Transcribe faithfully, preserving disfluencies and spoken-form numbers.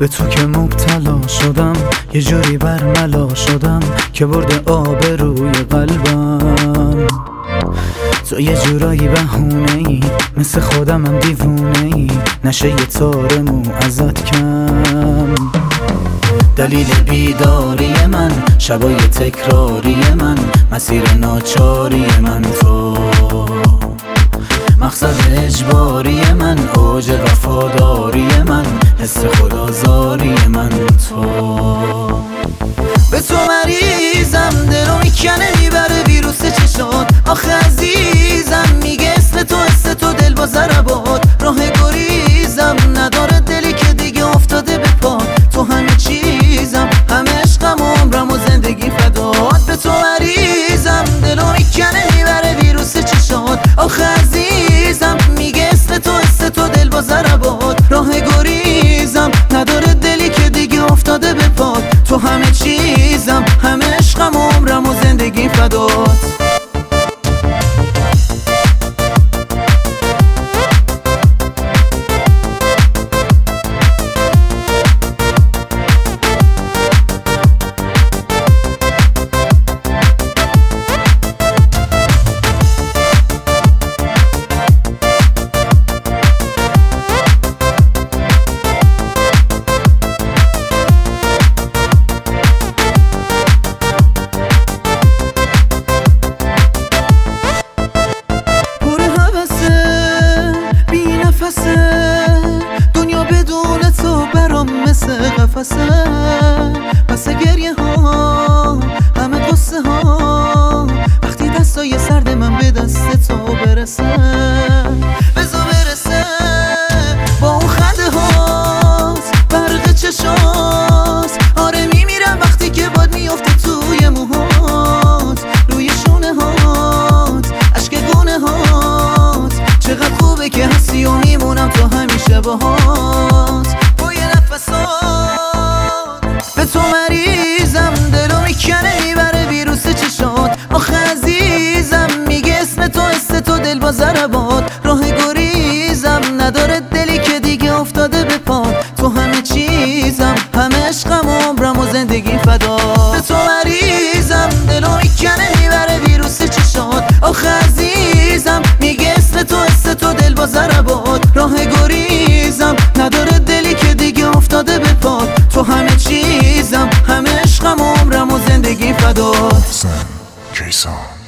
به تو که مبتلا شدم، یه جوری برملا شدم که برده آب روی قلبم. تو یه جورایی بهونه ای، مثل خودم هم دیوونه ای، نشه یه تار مو ازت کم. دلیل بیداری من، شبای تکراری من، مسیر ناچاری من تو، مقصد اجباری من، اوج وفاداری من، حس خدازاری من تو. به تو مریضم، دلو میکنه میبره ویروس چشات. آخه عزیزم میگه اسم تو حس تو دل با ضربات. راه گریزم نداره دلی که دیگه افتاده به پا. تو همه چیزم، همه عشقم و عمرم و زندگی فدات. به تو مریضم، دلو میکنه میبره ویروس چشات. آخه عزیزم میگه اسم تو حس تو دل با ضربات. راه گریزم نداره دلی که دیگه افتاده به پات. تو همه چیزم، همه عشقم و عمرم و زندگی فدات. دنیا بدون تو برام مثل قفسه. پس گریه ها، همه قصه ها، وقتی دستای سرد من به دست تو برسه. بزا برسه با اون خنده هات، برق چشات. آره میمیرم وقتی که باد میافته توی موهات، روی شونه هات، عشق گونه هات. چقدر خوبه که هستی و میمونم تو همیشه باهات، با یه نفسات. به تو مریضم، دلو میکنه میبره ویروس چشات. آخه عزیزم میگه اسم تو حس تو دل با ضربات. راه گریزم نداره دلی که دیگه افتاده به پات. تو همه چیزم، همه عشقم و عمرم و زندگی فدات. به تو مریضم، دلو میکنه میبره ویروس چشات. آخه عزیزم میگه اسم تو حس تو دل با ضربات. راه گریزم نداره دلی که دیگه افتاده به پات. تو همه چیزم، همه عشقم و عمرم و زندگی فدات. Sam Jason